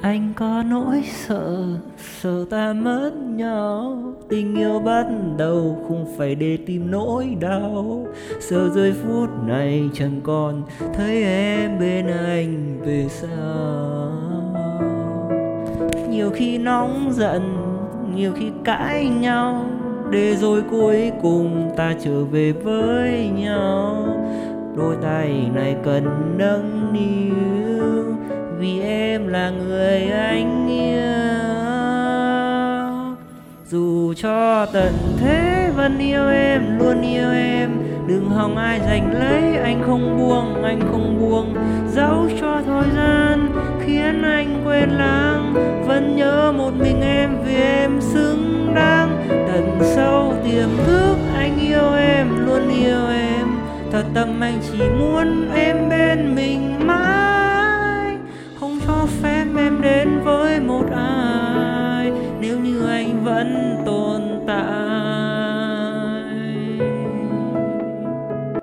Anh có nỗi sợ, sợ ta mất nhau. Tình yêu bắt đầu không phải để tìm nỗi đau. Sợ giây phút này chẳng còn thấy em bên anh về sau. Nhiều khi nóng giận, nhiều khi cãi nhau, để rồi cuối cùng ta trở về với nhau. Đôi tay này cần nâng niu, vì em là người anh yêu. Dù cho tận thế vẫn yêu em, luôn yêu em. Đừng hòng ai giành lấy, anh không buông, anh không buông. Dẫu cho thời gian khiến anh quên lãng, vẫn nhớ một mình em vì em xứng đáng. Tận sâu tiềm thức anh yêu em, luôn yêu em. Thật tâm anh chỉ muốn em